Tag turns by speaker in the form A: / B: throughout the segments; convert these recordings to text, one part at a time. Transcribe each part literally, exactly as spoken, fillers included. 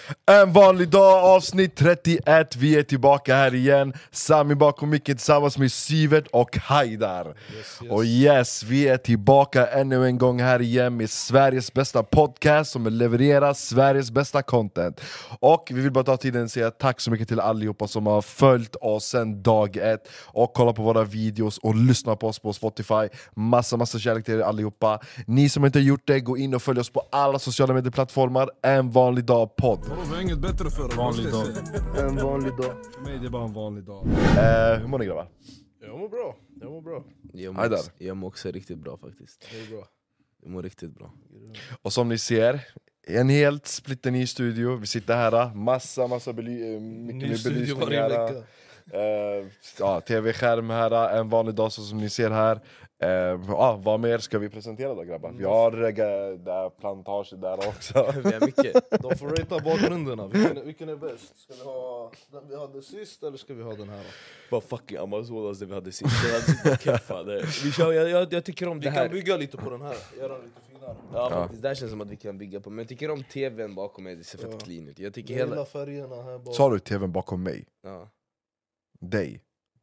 A: En vanlig dag, avsnitt trettioett. Vi är tillbaka här igen. Sami bakom micken tillsammans med Sivert och Haidar.
B: Yes, yes.
A: Och yes, vi är tillbaka ännu en gång här igen med Sveriges bästa podcast som levererar Sveriges bästa content. Och vi vill bara ta tiden och säga tack så mycket till allihopa som har följt oss sedan dag ett och kollat på våra videos och lyssnat på oss på Spotify. Massa, massa kärlek till er allihopa. Ni som inte har gjort det, gå in och följ oss på alla sociala medieplattformar. En vanlig dag podd.
B: Vi har inget bättre för en
C: vanlig dag.
A: En vanlig dag.
C: För mig det är bara en vanlig dag.
A: Eh, hur mår ni grabbar?
B: Jag mår bra, jag mår bra.
D: Jag mår,
A: Haidar.
D: också, jag mår också riktigt bra faktiskt.
B: Det är bra.
D: Jag mår riktigt bra.
A: Och som ni ser, en helt splitterny studio. Vi sitter här, massa, massa bely- eh, mycket
B: Ny
A: mer
B: studio
A: belysning
B: varje
A: här.
B: vecka.
A: Eh, ja, tv-skärm här, en vanlig dag så som ni ser här. Eh, ja, vad mer ska vi presentera då grabbar? Vi har uh, där plantage där också.
D: Vi har mycket.
B: De får ratea bakgrunderna, vilken, vilken är bäst? Ska vi ha den vi hade sist eller ska vi ha den här?
D: Bara fucking Amazonas det vi hade sist. Det hade sist keffa. Vi kör, jag, jag, jag tycker om
B: Vi
D: det
B: kan
D: här.
B: bygga lite på den här, göra den lite finare.
D: Ja, faktiskt, det här känns som att vi kan bygga på. Men jag tycker om tvn bakom mig, det ser fett
B: Ja.
D: clean ut. Jag tycker
B: Jag
D: hela...
B: gillar färgerna här bak.
A: Sa du tvn bakom mig?
D: Ja.
A: Dig?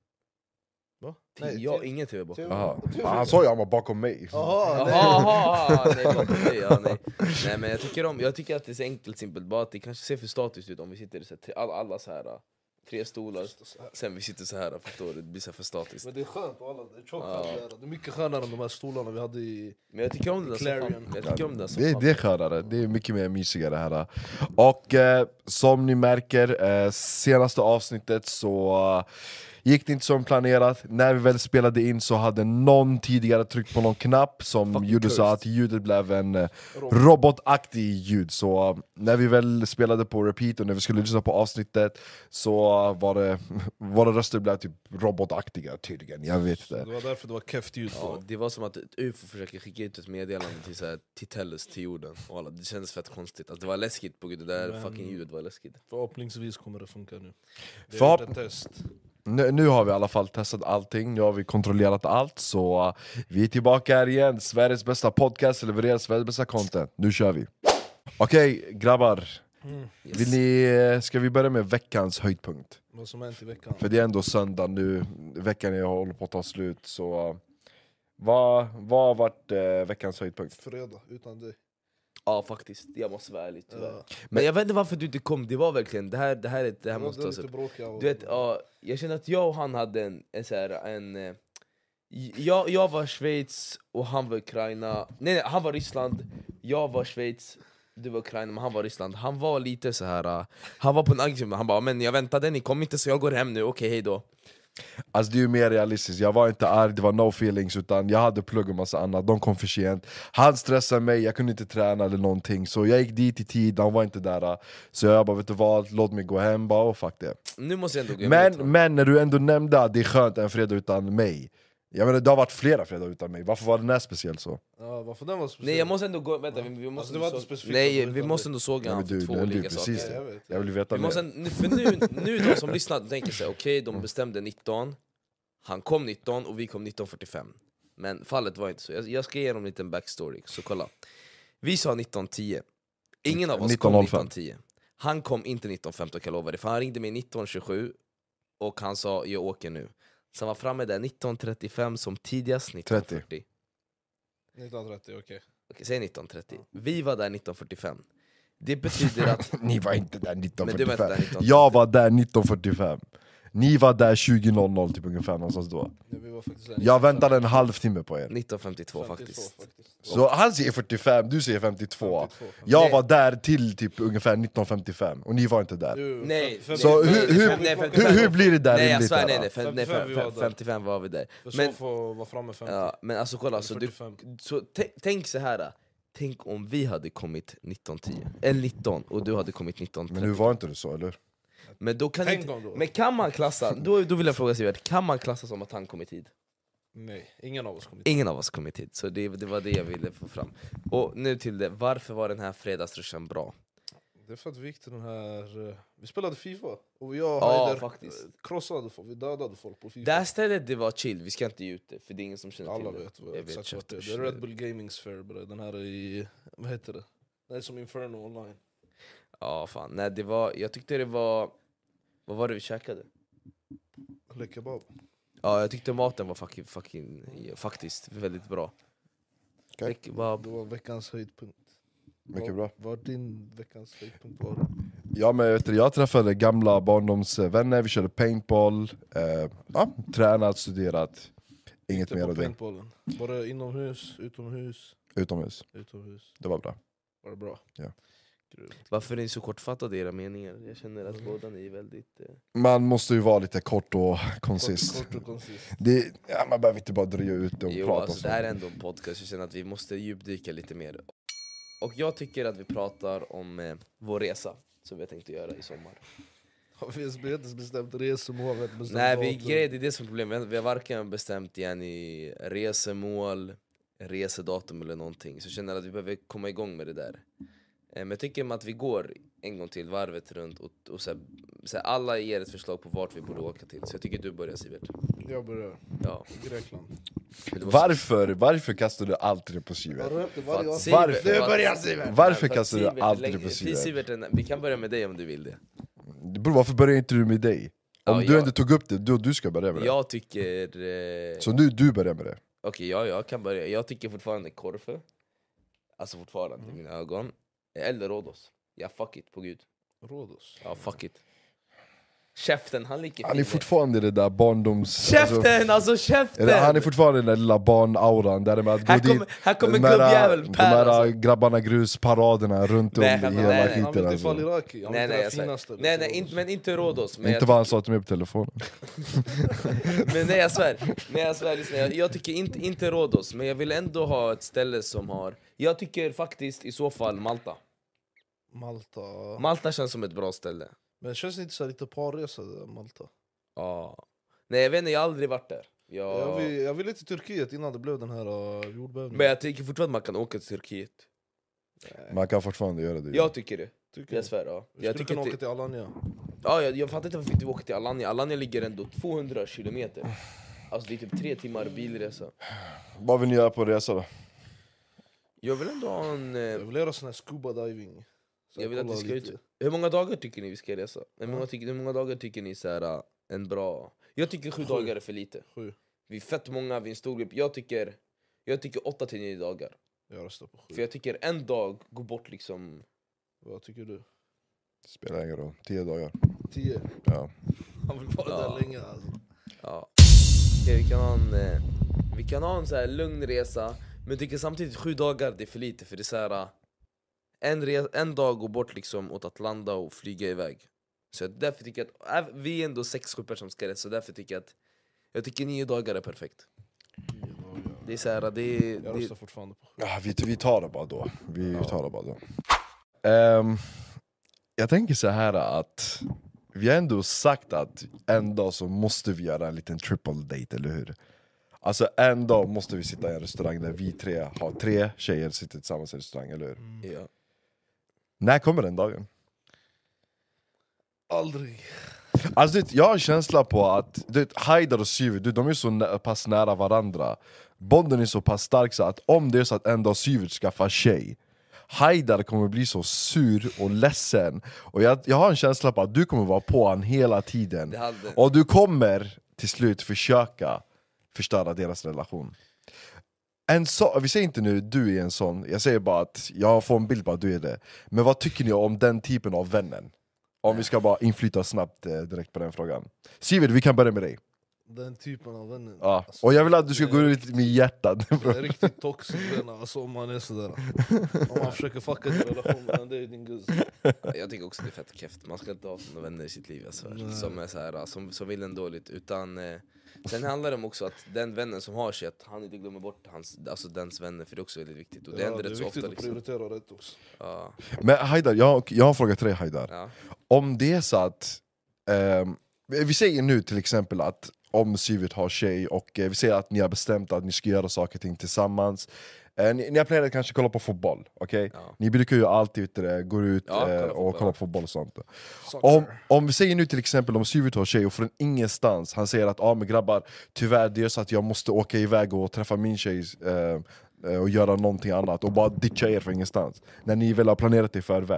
B: Va?
D: Nej, jag har ingen tv bakom mig.
A: Jaha. Ah, han sa ju att han var bakom mig.
B: Jaha,
D: Jaha,
B: nej.
D: jaha, nej, bakom dig, ja, nej. Nej men jag tycker om, jag tycker att det är så enkelt simpelt. Bara att det kanske ser för statiskt ut om vi sitter så här, tre- alla, alla så här. Tre stolar, sen vi sitter så här, förstår du? Det blir så här för statiskt.
B: Men det är skönt på alla, det är tjockt
D: Ja.
B: att lära. Det är mycket skönare än de här stolarna vi hade i...
D: Men jag tycker om det där som fan.
B: Clarion.
D: Jag tycker om det där som
A: Det,
D: fan.
A: det är skönare, det är mycket mer mysigare här. Och eh, som ni märker, eh, senaste avsnittet så eh, gick det inte som planerat. När vi väl spelade in så hade någon tidigare tryckt på någon knapp som
D: Fucking
A: gjorde så
D: cursed.
A: att ljudet blev en eh,
B: Robot.
A: robotaktig ljud. Så eh, när vi väl spelade på repeat och när vi skulle lyssna på avsnittet så var det, våra röster blev typ robotaktiga tydligen, jag vet
B: Det
A: inte.
B: var därför det var keft ljud
D: Ja,
B: på.
D: det var som att ett U F O försöker skicka ut ett meddelande till, så här, till Tellus, till jorden. Och alla, det kändes fett konstigt. Alltså, det var läskigt på grund av det där
B: Men-
D: fucking ljudet var läskigt.
B: Förhoppningsvis kommer det funka nu. Det
A: Förhopp-
B: är ett test.
A: Nu, nu har vi i alla fall testat allting, nu har vi kontrollerat allt, så uh, vi är tillbaka här igen. Sveriges bästa podcast, levererar Sveriges bästa content. Nu kör vi. Okej grabbar,
B: Mm.
D: Yes.
A: vill ni, eh, ska vi börja med veckans höjdpunkt?
B: Vad som hänt i veckan.
A: För det är ändå söndag nu, veckan är håller på att ta slut, så uh, vad, vad har varit uh, veckans höjdpunkt?
B: Fredag, utan dig.
D: Ja faktiskt, jag måste vara ärlig tyvärr.
B: Ja.
D: Men jag vet inte varför du inte kom, det var verkligen, det här, det här, är- det här
B: Det
D: måste
B: var
D: tas
B: lite
D: upp.
B: bråkiga och-
D: Du vet, ja, jag känner att jag och han hade en, en, så här, en eh, jag, jag var Schweiz och han var Ukraina. Nej, nej, han var Ryssland, jag var Schweiz, du var Ukraina, men han var Ryssland. Han var lite så här. uh, han var på en aggressiv, han bara men jag väntade, ni kom inte så jag går hem nu, okej hej då.
A: Alltså det är ju mer realistiskt, jag var inte arg, det var no feelings, utan jag hade plugg och massa annat, de kom för sent. Han stressade mig, jag kunde inte träna eller någonting, så jag gick dit i tid, han var inte där. Så jag bara, vet du vad, låt mig gå hem, bara oh, fuck det.
D: Nu måste jag ändå gå emot honom.
A: Men, men när du ändå nämnde att det är skönt en fredag utan mig, jag menar det har varit flera fredagar utan mig, varför var den här speciell så?
B: Ja, varför den var speciell?
D: Nej jag måste ändå gå, vänta vi, vi måste
B: Alltså, det var
D: ändå
B: inte
D: så,
B: specifikt
D: nej
B: att
D: vi
B: utan
D: måste
B: dig.
D: ändå såga
A: Ja,
D: han
A: men
D: för
A: du,
D: två
A: men du,
D: olika
A: precis
D: saker.
A: det.
B: Ja, jag vet.
A: Jag vill veta
D: Vi
A: mer.
D: måste, nu- för nu, nu de som lyssnar tänker sig, okej de bestämde nitton, han kom nitton och vi kom nitton fyrtiofem. Men fallet var inte så, jag, jag ska ge dem en liten backstory, så kolla. Vi sa nitton tio, ingen av oss
A: nitton
D: kom
A: noll fem.
D: nitton tio. Han kom inte nitton femton kan jag lova det, för han ringde mig nitton tjugosju och han sa jag åker nu. Så han var framme där nitton trettiofem som tidigast, nitton fyrtio.
B: nitton trettio, okej.
D: Okej, säg nitton trettio. Vi var där nitton fyrtiofem. Det betyder att
A: Ni var inte där nitton
D: Men du var inte
A: fyrtiofem,
D: där nitton
A: jag var där nitton fyrtiofem. Ni var där tjugo noll noll typ ungefär någonstans då.
B: Ja, vi var faktiskt där
A: Jag
B: nitton
A: väntade en halvtimme på er.
D: nitton femtiotvå
B: femtiotvå
D: faktiskt.
A: Så han säger fyrtiofem, du säger femtiotvå.
B: femtiotvå, femtiotvå.
A: Jag
D: Nej.
A: var där till typ ungefär nitton femtiofem, och ni var inte där.
B: Jo,
D: Nej,
B: fem-
A: Så
D: nej,
A: hur,
D: nej,
A: hur,
D: nej,
A: hur,
D: femtiofem.
A: hur blir det där
D: Nej jag
A: rimligt?
D: svär,
A: där,
D: nej
A: då?
D: nej, fem, nej
B: femtiofem vi var
D: fem,
B: där.
D: femtiofem var vi där.
B: För
D: Men,
B: så får vara framme femtio.
D: ja, men alltså kolla, så, du,
B: fyrtiofem.
D: så t- tänk så här. Tänk om vi hade kommit nitton tio, eller nitton, och du hade kommit nitton
A: Men nu
D: trettio.
A: var inte det så, eller?
D: Men då kan
B: Tänk
D: inte,
B: om då.
D: men kan man klassa, då, då vill jag fråga Sivert, kan man klassa som att han kom i tid?
B: Nej, ingen av oss kom hit.
D: Ingen av oss kom i tid, så det, det var det jag ville få fram. Och nu till det, varför var den här fredagsruschen bra?
B: Det är för att vi gick till den här... eh, Vi spelade FIFA, och jag och
D: Ja,
B: Haider
D: faktiskt.
B: eh, krossade folk, vi dödade folk på FIFA.
D: Det här stället det var chill, vi ska inte ge ut det, för det är ingen som känner
B: Alla
D: till det.
B: vet vad
D: Jag
B: exakt vart
D: köpte
B: det är. Det är
D: det.
B: Red Bull Gaming Sphere, bre. Den här i... Vad heter det? Det är som Inferno online.
D: Ja, fan. Nej, det var, jag tyckte det var... Vad var det vi käkade?
B: Le kebab.
D: Ja, jag tyckte maten var fucking, fucking faktiskt väldigt bra.
A: Okej.
D: Le kebab.
B: Det var veckans höjdpunkt.
A: Mycket
B: Vad-
A: bra.
B: Vad din veckans höjdpunkt var?
A: Ja, men vet du, jag träffade gamla barndomsvänner, vi körde paintball, eh, ja, tränat, studerat. Inget
B: Inte
A: mer
B: på
A: av det.
B: paintballen. Var det inomhus, utomhus,
A: Utomhus.
B: utomhus?
A: Det var bra.
B: Var det bra?
A: Ja.
B: Grymt.
D: Varför är ni så kortfattade i era meningar? Jag känner att båda ni är väldigt... Eh...
A: Man måste ju vara lite kort och koncist.
B: Kort, kort och koncist.
A: Det, ja, man behöver inte bara dröja ut det och
D: Jo,
A: prata
D: alltså,
A: om
D: det här är
A: sånt.
D: ändå en podcast, jag känner att vi måste djupdyka lite mer. Och jag tycker att vi pratar om eh, vår resa, som vi tänkte göra i sommar.
B: Har vi ens inte bestämt resmål? vi har inte bestämt
D: Nej, vi,
B: datum?
D: grejen, det är det som är problemet. Vi har varken bestämt igen i resemål, resedatum eller någonting. Så jag känner att vi behöver komma igång med det där. Eh, Men jag tycker att vi går en gång till varvet runt och, och så här, så här, alla ger ett förslag på vart vi borde åka till. Så jag tycker du börjar, Sivert.
B: Jag börjar.
D: Ja.
B: Grekland.
D: Men du måste-
A: Varför? Varför kastar du alltid det på
B: Har
A: Sivert?
B: du hört det
D: För
B: varje
D: att
B: gång?
D: Sivert-
A: Varför?
D: för att-
B: Nu börjar Sivert!
A: Varför
D: för att
A: kastar du
D: Sivert är
A: alltid
D: länge-
A: på Sivert?
D: Sivert är- Vi kan börja med dig om du vill det.
A: Bror, varför börjar inte du med dig? Om
D: Ja,
A: du
D: jag-
A: ändå tog upp det, du, du ska börja med det.
D: Jag tycker... Eh...
A: Så nu du börjar med det.
D: Okej, ja, jag kan börja. Jag tycker fortfarande Korfu. Alltså fortfarande i mina ögon. Eller Rhodos. Ja, fuck it, på gud.
B: Rhodos.
D: Ja, fuck it. Käften, han ligger
A: Han är fortfarande det där barndoms...
D: Käften, alltså,
A: Alltså,
D: käften!
A: eller, han är fortfarande den där lilla barnauran, där med att gå
D: Här
A: dit.
D: kommer, här kommer
A: de här-
D: gubbjävel
A: De
D: Per
A: här
D: alltså.
A: grabbarna grusparaderna runt om
D: Nej,
A: i
D: han-
A: hela
D: nej, nej.
B: Han
A: skiten
B: vill till
A: alltså.
B: Faliraki, han
D: Nej,
B: vill
D: nej,
B: till
D: jag
B: det
D: svär.
B: finaste.
D: Nej, nej, inte, men inte Rhodos. Men
A: Inte
D: jag
A: vad han sa till mig på telefonen.
D: Men nej, jag svär, nej, jag, svär lyssna, jag, jag tycker inte, inte Rhodos, men jag vill ändå ha ett ställe som har... Jag tycker faktiskt i så fall Malta.
B: Malta.
D: Malta känns som ett bra ställe.
B: Men det känns inte så här lite parresa där, Malta.
D: Ja. Nej, jag vet inte, jag har aldrig varit där. Jag...
B: Jag, vill, jag ville till Turkiet innan det blev den här uh, jordbävningen.
D: Men jag tycker fortfarande att man kan åka till Turkiet.
A: Man kan fortfarande göra det.
D: Jag tycker det,
B: Tycker
D: jag svär. Ja.
B: Vi
D: Jag,
B: skulle
D: tycker
B: kunna åka
D: inte...
B: till Alanya.
D: ja, jag, jag fattar inte varför vi inte åker till Alanya. Alanya ligger ändå tvåhundra kilometer. Alltså det är typ tre timmar bilresa.
A: Vad vill ni göra på resa då?
D: Jag vill ändå ha en... Eh...
B: Jag vill göra sån här scuba diving. Så
D: Jag vill att
B: kolla
D: vi ska
B: lite.
D: ut... Hur många dagar tycker ni vi ska resa? Hur många, tycker, hur många dagar tycker ni så här, äh, en bra... Jag tycker sju
B: Sju.
D: dagar är för lite.
B: Sju.
D: Vi är fett många, vi är en stor grupp. Jag tycker, jag tycker åtta till nio dagar.
B: Jag röstar på sju.
D: För jag tycker en dag går bort liksom...
B: Vad tycker du?
A: Spelar ingen roll. Tio dagar.
B: Tio?
A: Ja.
B: Han vill vara
D: Ja.
B: där länge alltså.
D: Ja. Okej, vi kan ha en, eh, vi kan ha en så här lugn resa. Men jag tycker samtidigt sju dagar det är för lite. För det är så här, äh, en, re- en dag går bort liksom åt att landa och flyga iväg. Så jag därför tycker jag att, äh, vi är ändå sex sju personer som ska resa. Så därför tycker jag att jag tycker nio dagar är perfekt.
B: Tio dagar.
D: Det är så här, det är...
B: Jag
D: Det,
B: röstar fortfarande på sju.
A: Ja, vi, vi tar det bara då. Vi
D: Ja.
A: tar det bara då. Ehm, jag tänker så här att vi har ändå sagt att en dag så måste vi göra en liten triple date, eller hur? Alltså en dag måste vi sitta i en restaurang där vi tre har tre tjejer sitter tillsammans i en restaurang, eller hur?
D: ja.
A: När kommer den dagen?
B: Aldrig.
A: Alltså det, jag har en känsla på att det, Haidar och Syver, det, de är så nä, pass nära varandra. Bonden är så pass stark så att om det är så att en dag Syver skaffar tjej, Haidar kommer bli så sur och ledsen. Och jag, jag har en känsla på att du kommer vara på han hela tiden.
D: Det hade...
A: Och du kommer till slut försöka förstöra deras relation. En så, vi säger inte nu du är en sån, jag säger bara att jag får en bild på att du är det. Men vad tycker ni om den typen av vännen? Om vi ska bara inflyta snabbt eh, direkt på den frågan. Sivert, vi kan börja med dig.
B: Den typen av vännen.
A: Ja.
B: Alltså,
A: Och jag vill att du ska
B: det
A: gå
B: är
A: ut med hjärtat.
B: Det är riktigt toxic vän alltså, om man är sådär. Om man försöker fucka din relation med det är din guzz.
D: Jag tycker också det är fett keft. Man ska inte ha såna vänner i sitt liv, jag svär.
B: Nej.
D: Som är så här, som, som vill en dåligt. Utan, eh, sen handlar det om också att den vännen som har tjej, att han inte glömmer bort hans, alltså dens vänner, för det är också väldigt viktigt. Och det
B: Ja,
D: händer
B: det är
D: rätt så
B: viktigt
D: ofta
B: att
D: liksom.
B: prioritera rätt också.
D: Ja,
A: Men Haidar, jag, jag har en fråga till dig Haidar.
D: ja.
A: Om det är så att, ehm, vi säger nu till exempel att om Sivert har tjej och eh, vi säger att ni har bestämt att ni ska göra saker och ting tillsammans. Eh, ni, ni har planerat att kanske kolla på fotboll, okej?
D: Ja.
A: Ni brukar ju alltid vet du, gå ut
D: Ja, kolla
A: eh,
D: fotboll.
A: och kolla på fotboll och sånt.
B: Soccer.
A: Om, om vi säger nu till exempel om Sivert har tjej och från ingenstans han säger att ah, men grabbar, tyvärr det är så att jag måste åka iväg och träffa min tjej eh, eh, och göra någonting annat och bara ditcha er från ingenstans. När ni väl har planerat det i förväg.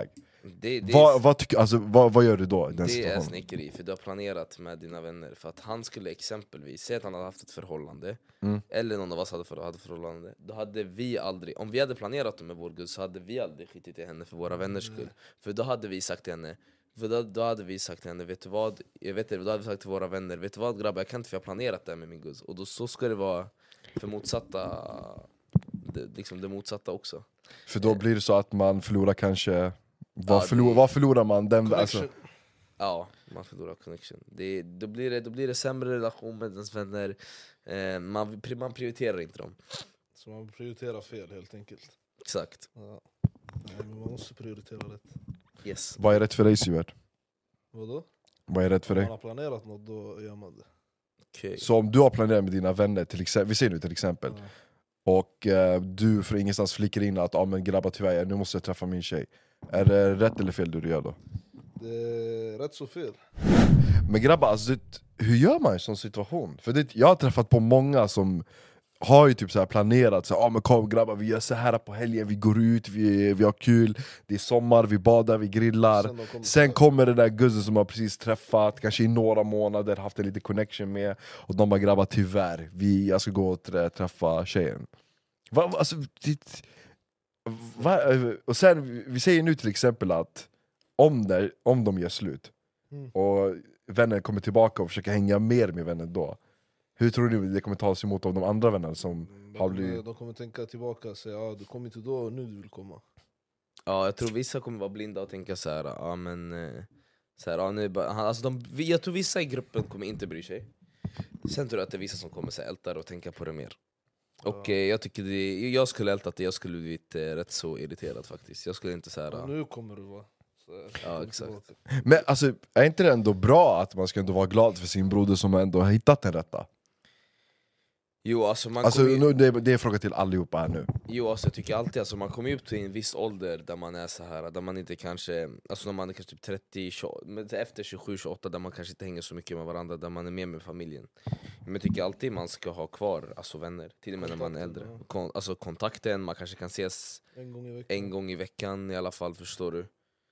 D: Det, det,
A: Vad, vad, tycker, alltså, vad, vad gör du då i den
D: det är
A: situationen?
D: snickeri, för du har planerat med dina vänner. För att han skulle exempelvis, säga att han hade haft ett förhållande,
A: Mm.
D: eller någon av oss hade, för, hade förhållande. Då hade vi aldrig, om vi hade planerat det med vår gud, så hade vi aldrig skitit i henne för våra vänners skull. För då hade vi sagt till henne, för då, då hade vi sagt till henne, vet du vad, jag vet det, då hade vi sagt till våra vänner, vet du vad grabbar, jag kan inte, för jag har planerat det här med min gud. Och då så ska det vara för motsatta, det, liksom det motsatta också.
A: För då blir det så att man förlorar kanske... Vad,
D: Ja,
A: förlor,
D: det-
A: vad förlorar man? Den, alltså,
B: Connection.
D: Ja, man förlorar connection. Det, då, blir det, då blir det sämre relation med ens vänner. eh, man, man prioriterar inte dem.
B: Så man prioriterar fel helt enkelt.
D: Exakt.
B: Ja. Nej, men man måste prioritera rätt.
D: Yes.
A: vad är rätt för dig, Sivert?
B: Vadå?
A: Vad är rätt för
B: Om man
A: dig?
B: har planerat något, då gör man det.
D: Okay.
A: Så om du har planerat med dina vänner, till exempel, vi ser nu till exempel,
B: Ja.
A: och eh, du för ingenstans flickar in att ah, men grabbar tyvärr, nu måste jag träffa min tjej. Är det rätt eller fel det du gör då?
B: Det är rätt så fel.
A: Men grabbar, alltså, det, hur gör man i en sån situation? För det, jag har träffat på många som har ju typ så här planerat, så, ah, men kom grabbar, vi gör så här på helgen, vi går ut, vi, vi har kul, det är sommar, vi badar, vi grillar.
B: Sen de kommer-
A: Sen kommer det där guzzen som har precis träffat, kanske i några månader, haft en liten connection med, och de bara grabbar tyvärr, vi, jag ska gå och trä- träffa tjejen. Va, va, alltså, det, va, och sen, vi säger nu till exempel att om, det, om de gör slut,
B: Mm.
A: och vännen kommer tillbaka och försöker hänga mer med vännen då, hur tror du det kommer tas emot av de andra vännerna som
B: De
A: har
B: kommer,
A: blivit...
B: de kommer tänka tillbaka och säga ah, du kom inte då, nu du vill komma.
D: Ja, jag tror vissa kommer vara blinda och tänka så här, ja men eh, så här, ja, nu är bara, han, alltså de, vi- jag tror vissa i gruppen kommer inte bry sig. Sen tror jag att det är vissa som kommer så här, älta det och tänka på det mer. Och eh, jag tycker det, jag skulle ältat det, jag skulle blivit eh, rätt så irriterad faktiskt. Jag skulle inte så här,
B: Och
D: ja.
B: nu kommer du vara så här,
D: Ja,
B: kom
D: exakt.
B: tillbaka.
A: Men alltså, är inte det ändå bra att man ska ändå vara glad för sin broder som ändå har hittat den rätta?
D: Jo alltså man
A: Alltså,
D: kommer ju,
A: nu, det, är, det är en fråga till allihopa här nu.
D: jo, alltså jag tycker alltid, alltså man kommer ju upp till en viss ålder där man är så här, där man inte kanske, alltså när man är kanske typ trettio, tjugo, men efter tjugosju tjugoåtta, där man kanske inte hänger så mycket med varandra, där man är med med familjen. Men jag tycker alltid man ska ha kvar alltså vänner, till och med när man är äldre.
B: Kontakten,
D: Kon, alltså kontakten, man kanske kan ses
B: En gång i veckan.
D: en gång i veckan i alla fall, förstår du?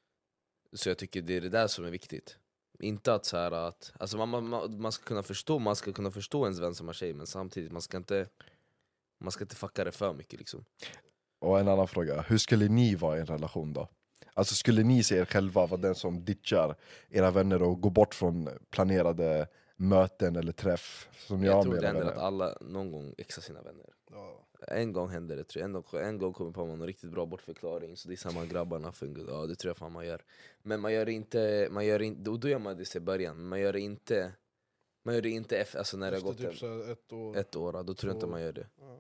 D: Så jag tycker det är det där som är viktigt. Inte att så här att, alltså man, man, man ska kunna förstå, man ska kunna förstå ens vän som har tjej, men samtidigt man ska inte, man ska inte fucka det för mycket liksom.
A: Och en annan fråga, hur skulle ni vara i en relation då? Alltså skulle ni se er själva vara den som ditchar era vänner och går bort från planerade möten eller träff som ni
D: Jag
A: har
D: tror
A: med
D: det
A: era
D: händer att
A: vänner?
D: alla någon gång exar sina vänner.
B: Ja.
D: En gång händer det, tror jag. En, gång, en gång kommer på någon riktigt bra bortförklaring, så det är samma grabbarna för en gud. Ja, det tror jag fan man gör. Men man gör det inte, man gör inte, då, då gör man det i början, men man gör det inte, man gör det inte efter, alltså när det har
B: Efter
D: gått
B: typ så här ett år.
D: ett år, då tror jag inte man gör det.
B: Ja.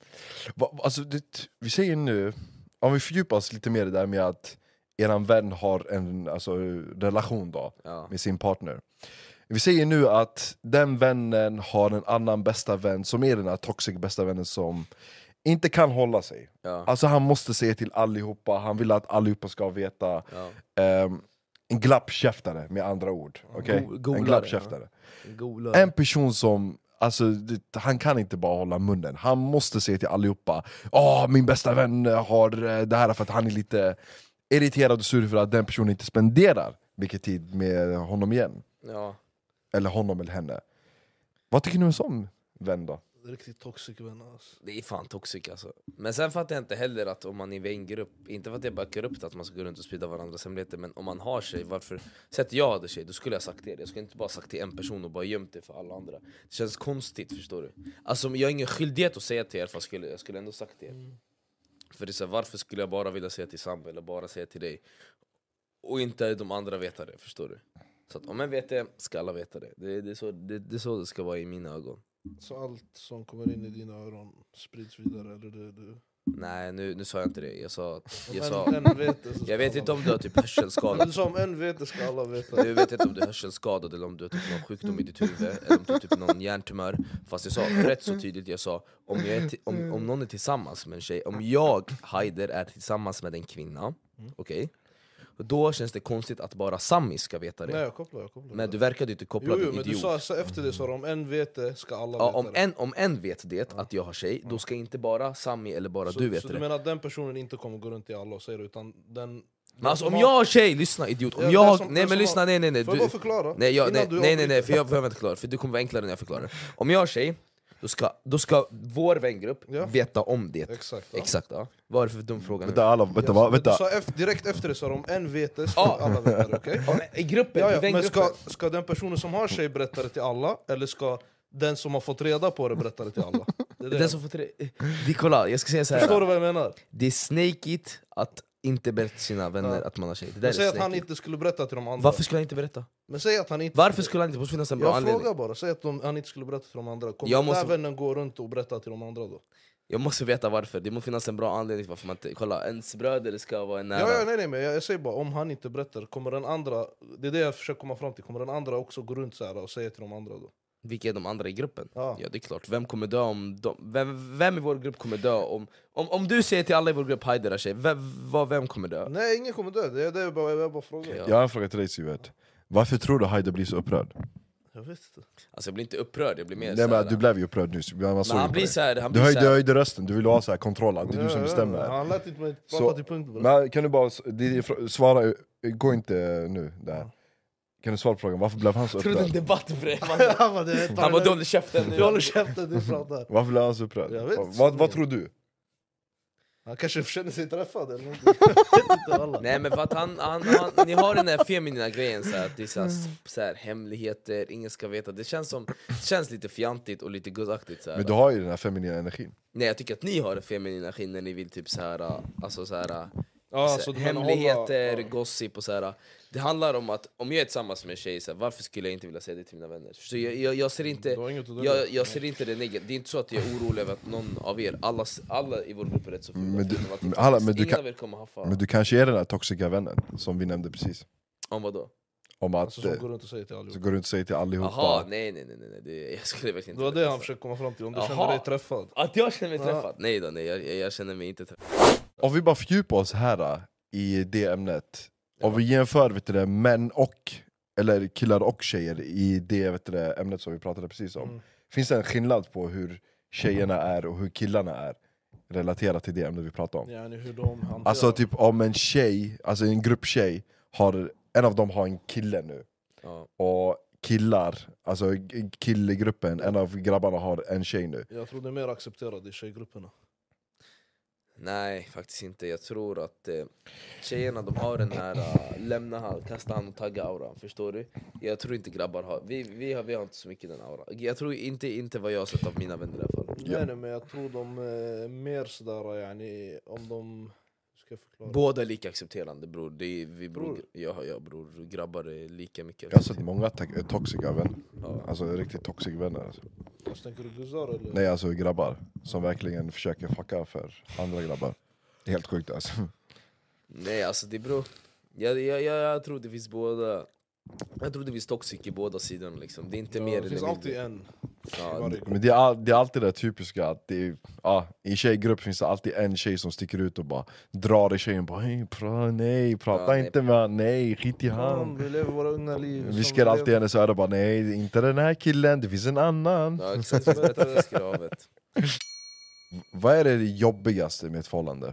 A: Va, alltså, det, vi säger nu, om vi fördjupar oss lite mer i det där med att eran vän har en alltså, relation då,
D: Ja.
A: med sin partner. Vi säger nu att den vännen har en annan bästa vän som är den här toxic bästa vännen som inte kan hålla sig.
D: Ja.
A: Alltså han måste säga till allihopa, han vill att allihopa ska veta.
D: Ja.
A: Ehm, en glappkäftare med andra ord. Okay?
D: Go- golare,
A: En glappkäftare.
D: Golar.
A: En person som, alltså, det, han kan inte bara hålla munnen. Han måste säga till allihopa, åh min bästa vän har eh, det här för att han är lite irriterad och sur för att den personen inte spenderar mycket tid med honom igen.
D: Ja.
A: Eller honom eller henne. Vad tycker ni om en sån vän då?
B: Riktigt toxic vänner alltså.
D: Det är fan toxic alltså. Men sen fattar jag inte heller att om man är i en grupp, inte för att jag backar upp det att man ska gå runt och sprida varandras hemligheter, men om man har sig, varför? Så att jag hade sig, då skulle jag sagt det. Jag skulle inte bara sagt till en person och bara gömt det för alla andra. Det känns konstigt, förstår du? Alltså jag har ingen skyldighet att säga till er, fast skulle, jag skulle ändå sagt det.
B: Mm.
D: För det är så här, varför skulle jag bara vilja säga till Sam eller bara säga till dig och inte de andra veta det, förstår du? Så att om en vet det, ska alla veta det. Det, det, är, så, det, det är så det ska vara i mina ögon.
B: Så allt som kommer in i dina öron sprids vidare, eller det du...
D: Nej, nu, nu sa jag inte det. Jag sa, att-
B: Om
D: jag
B: en,
D: sa
B: en vet det, så ska
D: jag vet
B: alla
D: inte om
B: veta.
D: du har typ hörselskada.
B: Du sa om en vet det ska alla veta.
D: Jag vet inte om du är hörselskadad eller om du har typ någon sjukdom i ditt huvud eller om du har typ någon hjärntumör. Fast jag sa rätt så tydligt, jag sa om, jag är ti- om, om någon är tillsammans med en tjej, om jag, Haider, är tillsammans med en kvinna, okej? Och då känns det konstigt att bara Sami ska veta det.
B: Nej jag kopplar, jag kopplar.
D: Men du verkade inte koppla,
B: Jo, jo
D: din
B: men du
D: idiot.
B: sa så efter det, så om en vet det ska alla
D: Ja,
B: veta
D: om,
B: det.
D: en, om en vet det, att jag har tjej, då ska inte bara Sami eller bara
B: så,
D: du veta
B: så
D: det.
B: du menar att den personen inte kommer gå runt till alla och säga det, utan den
D: Men alltså om jag har tjej, lyssna idiot. Om
B: Ja,
D: jag
B: det är
D: har,
B: som- det
D: nej
B: är
D: men
B: som
D: lyssna,
B: att-
D: nej nej nej.
B: Får jag bara förklara?
D: Nej, jag, nej,
B: Innan du
D: nej, nej, nej,
B: avbryter.
D: för jag behöver inte förklara, för det kommer vara enklare när jag förklarar. Om jag har tjej, då ska, då ska vår vängrupp
B: Ja.
D: veta om det.
B: Exakt. Ja.
D: Exakt, ja. Vad är det för dum fråga nu?
A: Vänta, alla, vänta,
B: Ja,
A: va,
B: men
A: vänta.
B: Du sa efter, direkt efter det sa de en vet det, ska
D: Ja.
B: alla veta det, okej?
D: Ja, men I gruppen,
B: Ja,
D: i
B: ja, men
D: vängruppen.
B: ska, ska den personen som har tjej berätta det till alla, eller ska den som har fått reda på det berätta det till alla? Det är det.
D: Den som får tre... Det, kolla, jag ska säga så här.
B: Förstår du vad jag menar?
D: Det är snakeigt att inte berätta till sina vänner
B: Ja.
D: att man har tjej. Det där
B: Men
D: är
B: säg att han
D: snakeigt.
B: inte skulle berätta till de andra.
D: Varför skulle han inte berätta?
B: Men säg att han inte...
D: Varför skulle han inte? Det måste finnas en bra
B: Jag
D: anledning.
B: frågar bara, säg att de, han inte skulle berätta till de andra. Kommer
D: Jag
B: den
D: måste-
B: där vännen gå runt och berätta till de andra då?
D: Jag måste veta varför. Det måste finnas en bra anledning till varför man inte... Kolla, ens bröder ska vara nära.
B: Ja, ja, nej, nej, men jag, jag säger bara, om han inte berättar, kommer den andra... Det är det jag försöker komma fram till. Kommer den andra också gå runt så här och säga till de andra då?
D: Vilka är de andra i gruppen?
B: Ja.
D: Ja, det är klart. Vem kommer dö om de, vem, vem i vår grupp kommer dö om... Om, om du säger till alla i vår grupp Haider tjej, vem, vad, vem kommer dö?
B: Nej, ingen kommer dö. Det är det jag bara, jag bara frågar.
D: Ja.
A: Jag har en fråga till dig Sivert. Varför tror du Haider blir så upprörd?
B: Jag vet inte.
D: Alltså jag blir inte upprörd, jag blir mer
A: Nej
D: såhär...
A: men du blev ju upprörd nyss, man såg
D: Men
A: ju
D: han
A: på
D: blir
A: dig.
D: såhär... Han
A: Du
D: blir
A: höjde,
D: såhär
A: höjde rösten, du ville ha så här kontroll, det är du som
B: Ja,
A: bestämmer.
B: ja, Han lät inte mig
A: Så-
B: prata till punkt bara.
A: Men kan du bara, det- svara, gå inte nu där. Kan du svara på frågan, varför blev han så
D: jag trodde en
A: upprörd?
D: debatt bre.
B: Han bara, det är
D: Han bara håller käften nu.
B: Jag håller käften, du pratar.
A: Varför blev han så upprörd?
B: Jag vet
A: vad,
B: inte.
A: vad, vad tror du?
B: Han kanske känner sig träffad eller någonting. Jag vet inte alla.
D: Nej men för att han, han, han, ni har den där feminina grejen så här, att det är så här, så här, hemligheter, ingen ska veta. Det känns, som, det känns lite fjantigt och lite gudsaktigt så här.
A: Men du har ju den här feminina energin.
D: Nej jag tycker att ni har en feminin energi när ni vill typ så här, alltså så här,
B: Ja,
D: så
B: så
D: här
B: du menar
D: hemligheter,
B: hålla- ja.
D: gossip och så här. Det handlar om att om jag är tillsammans med en tjej, så här, varför skulle jag inte vilja säga det till mina vänner? Så jag, jag, jag ser inte
B: Du har inget att dölja.
D: jag, jag ser inte det negativt. Det är inte så att jag är orolig över att någon av er, alla, alla i vår grupp är rätt så fula.
A: Men du-
D: Förutom att det
A: men
D: faktiskt
A: alla- men du
D: ingen
A: kan-
D: av er kommer haffa.
A: Men du kanske är den där toxiska vännen, som vi nämnde precis.
D: Om vad då?
A: Om att,
B: Alltså, som
A: eh,
B: går runt och säger till
A: så
B: allihopa.
A: går du inte och säger till allihopa.
D: Jaha, nej nej nej, nej, nej. Det, jag skulle verkligen
B: Det var
D: inte
B: det
D: berätta
B: han
D: så.
B: försökte komma fram till, om du
D: Jaha.
B: kände dig träffad.
D: Att jag känner mig
B: Ja.
D: träffad? Nej då, nej jag, jag, jag känner mig inte träffad.
A: Om vi bara fördjupar oss här äh, i det ämnet. Om vi jämför vet du, det, män och, eller killar och tjejer i det, vet du, det ämnet som vi pratade precis om.
B: Mm.
A: Finns det en skillnad på hur tjejerna är och hur killarna är relaterat till det ämnet vi pratar om?
B: Yani hur de hanterar...
A: Alltså typ om en tjej, alltså en grupp tjej, har, en av dem har en kille nu.
D: Ja.
A: Och killar, alltså killgruppen, en av grabbarna har en tjej nu.
B: Jag tror det är mer accepterat i tjejgrupperna.
D: Nej, faktiskt inte. Jag tror att eh, tjejerna de har den här uh, lämna han, kasta han och tagga auran, förstår du? Jag tror inte grabbar har, vi, vi, har, vi har inte så mycket den auran. Jag tror inte, inte vad jag har sett av mina vänner i alla fall.
A: Ja.
B: Nej, nej, men jag tror de är mer sådär, yani, om de... Ska jag förklara?
D: Båda är lika accepterande bror, det är, vi bror,
B: Bror.
D: ja, ja bror, grabbar är lika mycket.
A: Jag har sett många to- toxiska vänner,
D: Ja.
A: alltså riktigt toxic vänner. Alltså.
B: Alltså, tänker du guzzar eller?
A: Nej alltså grabbar, som verkligen försöker fucka för andra grabbar. Det är helt sjukt alltså.
D: Nej alltså det beror, jag, jag, jag, jag tror det finns båda. Jag tror det finns toxic i båda sidorna liksom. Det är inte
B: Ja,
D: mer
B: det finns
D: eller
B: alltid
D: mindre.
B: en.
D: Ja,
B: Varje
A: Men det är, all, det är alltid det typiska att det är, ja, i tjejgrupp finns det alltid en tjej som sticker ut och bara drar i tjejen bara hey, pra, nej, prata
D: Ja, nej.
A: inte med han, nej, skit i
B: Kom,
A: han.
B: vi lever våra unga liv. som
A: Viskar
B: vi
A: alltid i
B: lever.
A: hennes öra bara nej, inte den här killen, det finns en annan.
D: ja exakt, så berättar det skravet.
A: Vad är det jobbigaste med ett förhållande?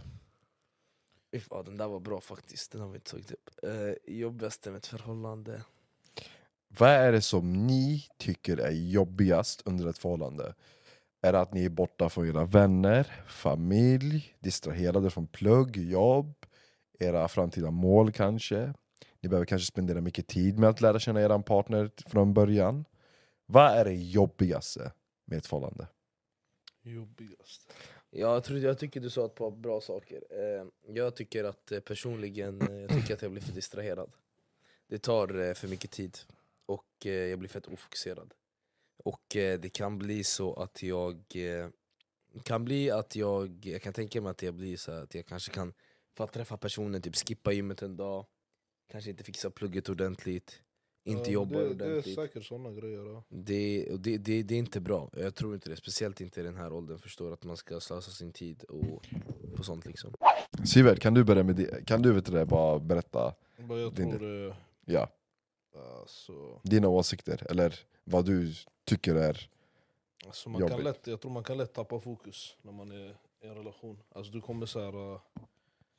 D: Ja den där var bra faktiskt, den har vi inte tagit upp. uh, Jobbigaste med ett förhållande.
A: Vad är det som ni tycker är jobbigast under ett förhållande? Är det att ni är borta från era vänner, familj, distraherade från plugg, jobb, era framtida mål kanske? Ni behöver kanske spendera mycket tid med att lära känna er partner från början. Vad är det jobbigaste med ett förhållande?
B: Jobbigast.
D: Ja, jag, tror, jag tycker du sa ett par bra saker. Eh, jag tycker att eh, personligen, eh, jag tycker att jag blir för distraherad. Det tar eh, för mycket tid och eh, jag blir fett ofokuserad. Och eh, det kan bli så att jag eh, kan bli att jag, jag kan tänka mig att jag blir så att jag kanske kan, för att träffa personen, typ skippa gymmet en dag, kanske inte fixa plugget ordentligt, inte
B: Ja,
D: jobba
B: det, det är
D: ordentligt.
B: säkert såna grejer. Ja.
D: Det, och det, det, det är inte bra, jag tror inte det, speciellt inte i den här åldern, förstår att man ska slösa sin tid och på sånt liksom.
A: Sivert, kan du börja med det? Kan du vet det, bara berätta
B: Men jag
A: Din-
B: tror... eh,
A: ja,
B: Alltså,
A: dina åsikter, eller vad du tycker är...
B: alltså man kan
A: Jobbigt.
B: lätt, jag tror man kan lätt tappa fokus när man är i en relation. Alltså du kommer så här, uh,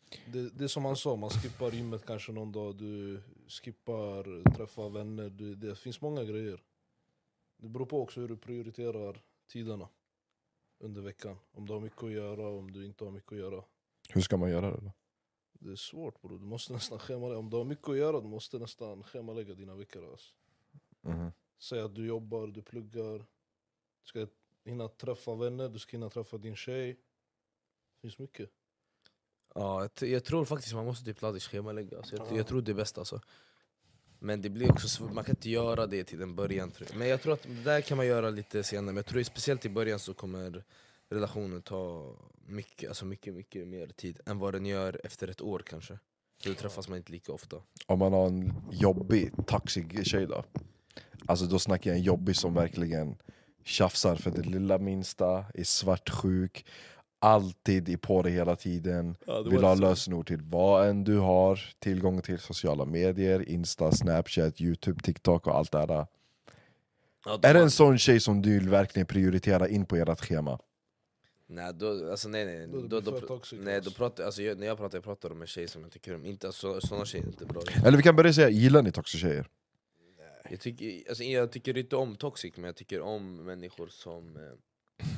B: Det, det är som han sa, man skippar gymmet kanske någon dag, du skippar träffa vänner, du, det finns många grejer. Det beror på också hur du prioriterar tiderna under veckan. Om du har mycket att göra, om du inte har mycket att göra.
A: Hur ska man göra det då?
B: Det är svårt bro, du måste nästan schemalägga. Om du har mycket att göra, du måste nästan schemalägga dina veckor. Alltså.
A: Mm.
B: Säg att du jobbar, du pluggar, du ska hinna träffa vänner, du ska hinna träffa din tjej. Det finns mycket.
D: Ja, jag, t- jag tror faktiskt man måste typ ladda schemalägga. Alltså, jag, jag tror det är bäst alltså. Men det blir också svårt, man kan inte göra det till en början. Tror jag. Men jag tror att det där kan man göra lite senare. Men jag tror att speciellt i början så kommer relationen ta mycket, alltså mycket, mycket mer tid än vad den gör efter ett år kanske. Då träffas man inte lika ofta.
A: Om man har en jobbig, toxic tjej då? Alltså då snackar jag en jobbig som verkligen tjafsar för det lilla minsta, är svartsjuk, alltid är på det hela tiden,
D: Ja, det
A: vill
D: var
A: ha
D: så.
A: lösenord till vad än du har, tillgång till sociala medier, Insta, Snapchat, YouTube, TikTok och allt det där.
D: Ja, då
A: Är det
D: man-
A: en sån tjej som du vill verkligen prioritera in på ert schema?
D: Nej, då, alltså, nej, nej.
B: Då
D: Då,
B: det blir
D: då,
B: för toxic,
D: nej, då
B: alltså.
D: pratar, alltså, jag, när jag pratar, jag pratar om en tjej som jag tycker om. Inte, alltså, sådana tjejer är inte bra.
A: Eller vi kan börja säga, gillar ni toxic tjejer?
D: Jag tycker, alltså, jag tycker inte om toxic, men jag tycker om människor som eh,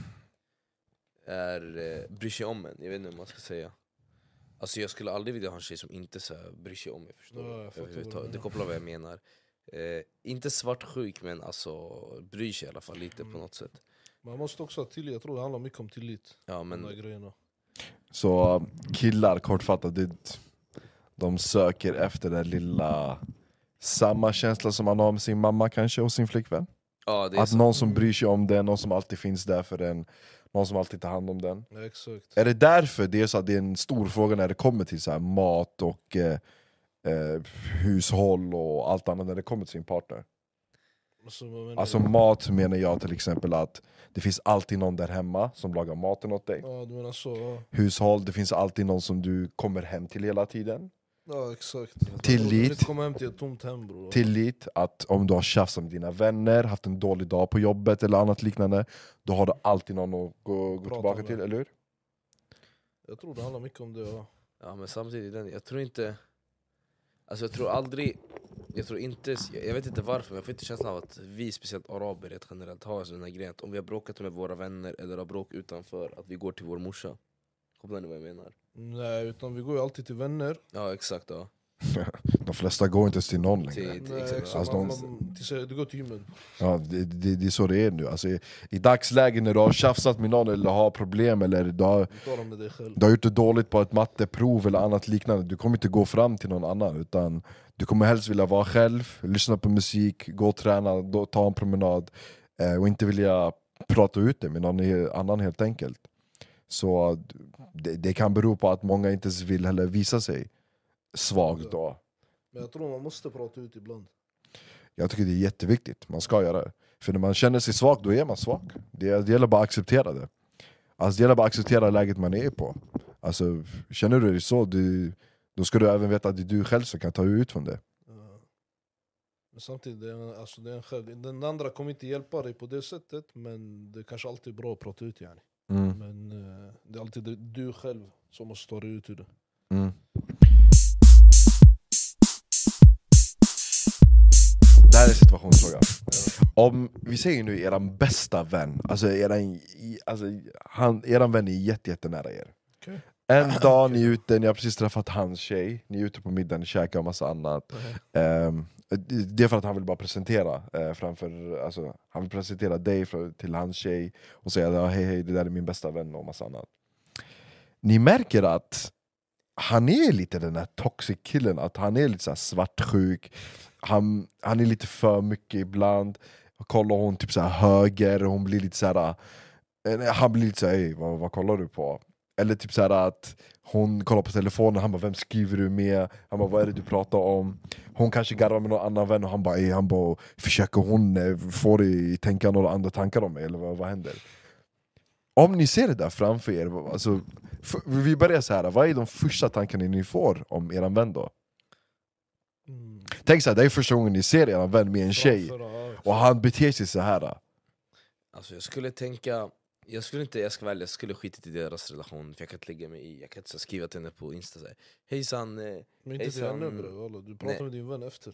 D: är, eh, bryr sig om en. Jag vet inte vad man ska säga. Alltså jag skulle aldrig vilja ha en tjej som inte så här, bryr sig om mig, förstår
B: Ja,
D: du?
B: jag fattar vad du
D: Överhuvudtaget. Det
B: menar.
D: kopplar vad jag menar. Eh, inte svartsjuk, men alltså bryr sig i alla fall lite
B: Mm.
D: på något sätt.
B: Man måste också ha tillit, jag tror det handlar mycket om tillit.
D: Ja,
B: Men... De
D: men
B: där grejerna.
A: Så killar, kortfattat, det, de söker efter den lilla samma känsla som man har med sin mamma kanske och sin flickvän.
D: ja, det är
A: Att
D: så.
A: någon som bryr sig om den, någon som alltid finns där för den, någon som alltid tar hand om den.
B: Ja, exakt.
A: Är det därför det är, så att det är en stor fråga när det kommer till så här mat och eh, eh, hushåll och allt annat när det kommer till sin partner?
B: Alltså, vad menar
A: Alltså
B: du?
A: mat menar jag till exempel att det finns alltid någon där hemma som lagar maten åt dig.
B: Ja, du menar så. Ja,
A: Hushåll, det finns alltid någon som du kommer hem till hela tiden.
B: ja exakt.
A: Tillit.
B: Du vill inte komma hem till ett tomt hem bror.
A: Tillit, att om du har tjafsat med dina vänner, haft en dålig dag på jobbet eller annat liknande, då har du alltid någon att gå, gå
B: Prata
A: tillbaka
B: med.
A: till, eller hur?
B: Jag tror det handlar mycket om det. Ja.
D: Ja, men samtidigt, den, jag tror inte... Alltså jag tror aldrig... Jag tror inte... Jag, jag vet inte varför, men jag får inte känslan av att vi, speciellt araber rent generellt, har den här grejen att om vi har bråkat med våra vänner eller har bråk utanför, att vi går till vår morsa. Kopplar ni vad jag menar?
B: Nej, utan vi går ju alltid till vänner.
D: Ja, exakt. Ja.
A: De flesta går inte ens till någon längre.
D: Till, till,
B: Nej,
D: exakt.
B: exakt.
A: Alltså,
B: man,
A: de-
B: man, till, du går till gymmet.
A: Ja, det, det, det är så det är nu. Alltså, i, I dagsläget när du har tjafsat med någon eller har problem eller du har,
B: Du tar dem med dig själv.
A: du har gjort det dåligt på ett matteprov eller annat liknande, du kommer inte gå fram till någon annan, utan du kommer helst vilja vara själv, lyssna på musik, gå och träna, då, ta en promenad eh, och inte vilja prata ut det med någon he- annan helt enkelt. Så det, det kan bero på att många inte ens vill heller visa sig svag då.
B: Men jag tror man måste prata ut ibland.
A: Jag tycker det är jätteviktigt, man ska göra det. För när man känner sig svag, då är man svag. Det, det gäller bara att acceptera det. Alltså det gäller bara att acceptera läget man är på. Alltså, känner du dig så, du, då ska du även veta att det är du själv som kan ta ut från det.
B: Ja. Men samtidigt, det är, alltså, det är en själv. Den andra kommer inte hjälpa dig på det sättet, men det är kanske alltid är bra att prata ut. Yani.
A: Mm.
B: Men eh, det är alltid det- du själv som måste ta dig ut ur det.
A: Mm. Det här är situationsfrågan. Om vi säger nu eran bästa vän, alltså eran, i- alltså, han, eran vän är jätte, jättenära er.
B: Okej.
A: En dag ni är ute, ni har precis träffat hans tjej, ni är ute på middag, ni käkar och massa annat. Ehm, det är för att han vill bara presentera eh, framför, alltså, han vill presentera dig för, till hans tjej och säga ja, hej hej, det där är min bästa vän och massa annat. Ni märker att han är lite den här toxic killen, att han är lite så här svartsjuk, han, han är lite för mycket ibland. Kollar hon typ så här höger, hon blir lite så här, eh, han blir lite så här, "Ey, vad, vad kollar du på?" Eller typ så här att hon kollar på telefonen, han bara vem skriver du med? Han bara vad är det du pratar om? Hon kanske garvar med någon annan vän och han bara, "Ey," han bara försöker hon eh, få dig tänka några andra tankar om mig, eller vad, vad händer? Om ni ser det där framför er, alltså, f- vi börjar så här. Vad är de första tankarna ni får om eran vän då?
B: Mm.
A: Tänk så här, det är första gången ni ser eran vän med en tjej
B: Framföra, ja,
A: och han beter sig så här.
D: Alltså jag skulle tänka... Jag skulle inte, jag ska välja, jag skulle skita i deras relation. För jag kan inte lägga mig i, jag kan inte så skriva till henne på Insta så här, hejsan, eh,
B: Men inte till
D: hejsan.
B: henne bre, walla. Du pratar
D: Nej.
B: med din vän efter.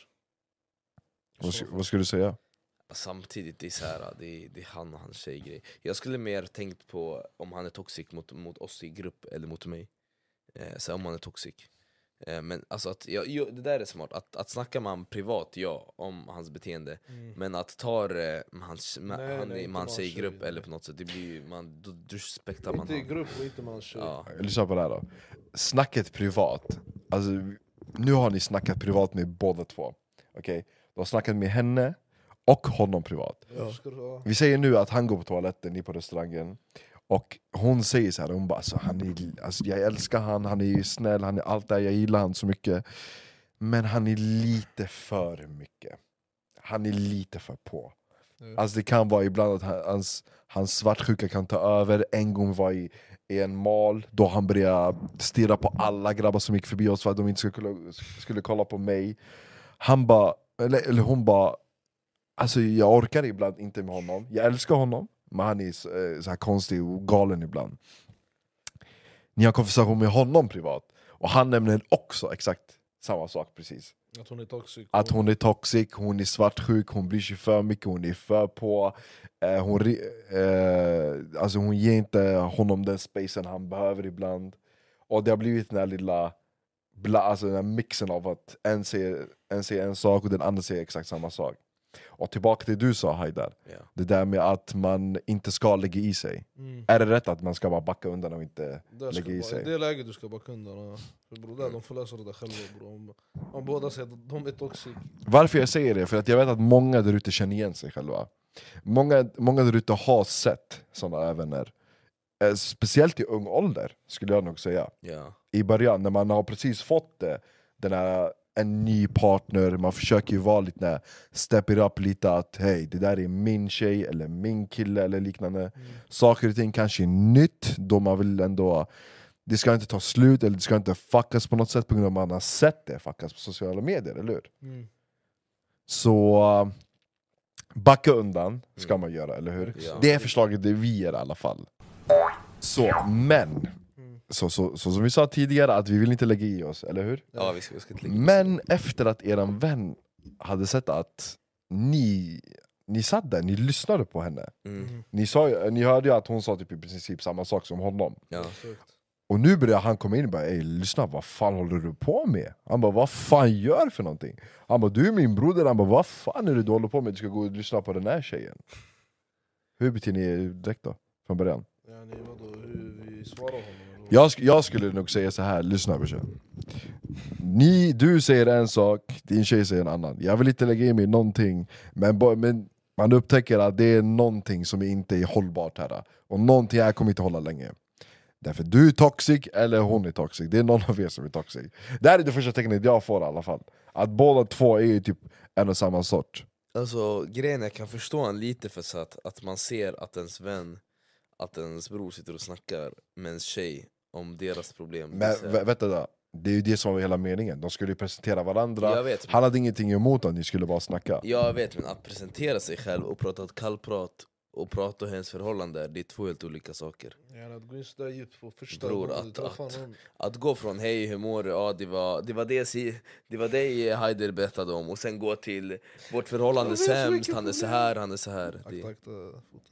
A: Vad,
B: Så,
A: sk- vad skulle du säga?
D: Samtidigt, det är, så här, det, är, det är han och hans tjejgrej. Jag skulle mer tänkt på om han är toxic mot, mot oss i grupp eller mot mig. eh, Så om han är toxic. eh, Men alltså att, ja, jo, det där är smart. Att, att snacka med han privat, ja, om hans beteende.
B: mm.
D: Men att ta det med hans, med,
B: Nej,
D: han
B: nej,
D: i
B: inte
D: med hans
B: med hans
D: tjejgrupp
B: tjej,
D: eller
B: nej.
D: på något sätt, det blir ju- man, då då respektar man
B: Inte i
D: han.
B: grupp och inte med hans tjej.
D: Ja.
A: Lyssna på det här då. Snacket privat. Alltså, nu har ni snackat privat med båda två. Okej? Du har snackat med henne och honom privat.
B: Ja. Ska du, ja.
A: Vi säger nu att han går på toaletten, ni på restaurangen. Och hon säger så här, hon bara, alltså, han är, alltså, jag älskar han, han är snäll, han är allt där, jag gillar han så mycket. Men han är lite för mycket. Han är lite för på.
B: Ja.
A: Alltså det kan vara ibland att han- hans, hans svartsjuka kan ta över. En gång var i, i en mal då han började stirra på alla grabbar som gick förbi oss för att de inte skulle, skulle kolla på mig. Han bara, eller, eller hon bara, alltså jag orkar ibland inte med honom. Jag älskar honom, men han är så, eh, så här konstig och galen ibland. Ni har konversation med honom privat, och han nämner också exakt samma sak precis.
B: Att hon är toxic.
A: Att hon är toxic, hon är svartsjuk, hon bryr sig för mycket, hon är för på. Eh, hon, ri- eh, alltså hon ger inte honom den spacen han behöver ibland. Och det har blivit den här lilla bla, alltså den här mixen av att en säger, en säger en sak och den andra säger exakt samma sak. Och tillbaka till det du sa, Haidar.
D: Ja.
A: Det där med att man inte ska lägga i sig.
B: Mm.
A: Är det rätt att man ska bara backa undan och inte
B: Där ska
A: lägga i
B: bara,
A: sig?
B: I det läget du ska backa undan. Ja. För bro, där, de får lösa det där själva bro. Om, om båda säger att de är toxic.
A: Varför jag säger det? För att jag vet att många där ute känner igen sig själva. Många, många där ute har sett sådana vänner. Eh, Speciellt i ung ålder, skulle jag nog säga.
D: Ja.
A: I början, när man har precis fått det, den här, en ny partner, man försöker ju vara lite där, step it up lite, att hej, det där är min tjej eller min kille eller liknande.
B: Mm.
A: Saker och ting kanske är nytt, då man vill ändå, det ska inte ta slut eller det ska inte fuckas på något sätt på grund av att man har sett det fuckas på sociala medier, eller hur?
B: Mm.
A: Så uh, backa undan ska
D: Mm.
A: man göra, eller hur?
D: Ja.
A: Det är förslaget det vi ger i alla fall. Så, men
B: Mm.
A: så, så, så som vi sa tidigare, att vi vill inte lägga i oss, eller hur?
D: Ja, vi ska, vi ska inte lägga
A: Men efter att eran vän hade sett att ni, ni satt där, ni lyssnade på henne.
D: mm.
B: Mm.
A: Ni, sa, ju- ni hörde ju att hon sa typ i princip samma sak som honom.
D: Ja.
B: Exakt.
A: Och nu börjar han komma in och bara, ey lyssna, vad fan håller du på med? Han bara, vad fan gör för någonting? Han bara, du är min broder. Han bara, vad fan är det du håller på med? Du ska gå och lyssna på den här tjejen. Hur beter ni er direkt då? Från början?
B: Ja, ni, vadå, hur vi svarar honom? eller vad?
A: Jag, sk- jag skulle nog säga så här, lyssna brorsan. Ni, du säger en sak, din tjej säger en annan. Jag vill inte lägga in mig i någonting, men, bo- men man upptäcker att det är någonting som inte är hållbart här. Och någonting här kommer inte hålla länge. Därför du är toxic eller hon är toxic. Det är någon av er som är toxic. Det här är det första tecknet jag får i alla fall. Att båda två är typ en och samma sort.
D: Alltså grejen är, jag kan förstå han lite för så att, att man ser att ens vän, att ens bror sitter och snackar med ens tjej om deras problem. Det är
A: Men
D: så här-
A: vä- vet du då? Det är ju det som var hela meningen. De skulle ju presentera varandra.
D: Jag vet,
A: Han hade ingenting emot att ni skulle bara snacka.
D: jag vet, men att presentera sig själv och prata ett kallprat och prata om hennes förhållande, det är två helt olika saker.
B: Ja, att gå in så där djupt på första
D: Bror,
B: gången du
D: att-
B: träffar
D: att-
B: någon.
D: Att gå från hej hur mår du, ja det var det, var det, si- det, var det Haider berättade om, och sen gå till vårt förhållande
B: Jag vet så
D: sämst,
B: mycket
D: han är så
B: problem.
D: här, han är så här.
B: Akta,
D: Det,
B: akta foten.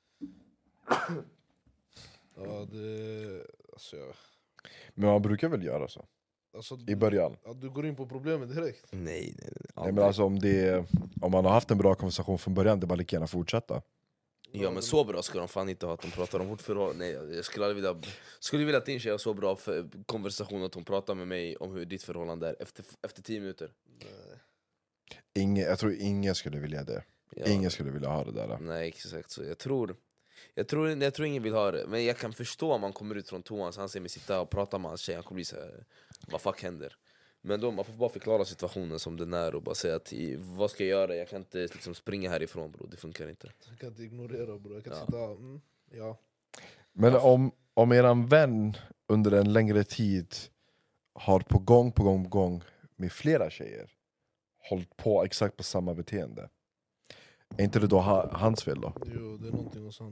B: Ja, det... Alltså, jag,
A: Men man brukar väl göra så?
B: alltså,
A: I början.
B: Att du går in på problemet direkt.
D: nej, nej, nej,
A: Nej, men alltså om, det, om man har haft en bra konversation från början, det är bara lika gärna fortsätta.
D: Ja men så bra ska de fan inte ha att de pratar om vårt förhållande. Nej, jag skulle aldrig vilja, skulle vilja att din tjej har så bra för konversation att hon pratar med mig om hur ditt förhållande är efter, efter tio minuter.
B: Nej.
A: Ingen, jag tror ingen skulle vilja det.
D: Ja,
A: Ingen skulle vilja ha det där.
D: Nej exakt så, jag tror, jag, tror, jag tror ingen vill ha det. Men jag kan förstå om man kommer ut från toan så han ser mig sitta och prata med hans tjej, han kommer bli såhär, vad fuck händer? Men då, man får bara förklara situationen som den är och bara säga att i- vad ska jag göra? Jag kan inte liksom springa härifrån bro, det funkar inte.
B: Jag kan inte ignorera bro, jag kan
D: Ja.
B: sitta... Mm, ja.
A: Men
D: Ja.
A: om, om eran vän under en längre tid har på gång på gång på gång med flera tjejer hållit på exakt på samma beteende, är inte det då ha, hans fel då?
B: Jo, det är någonting hos han då.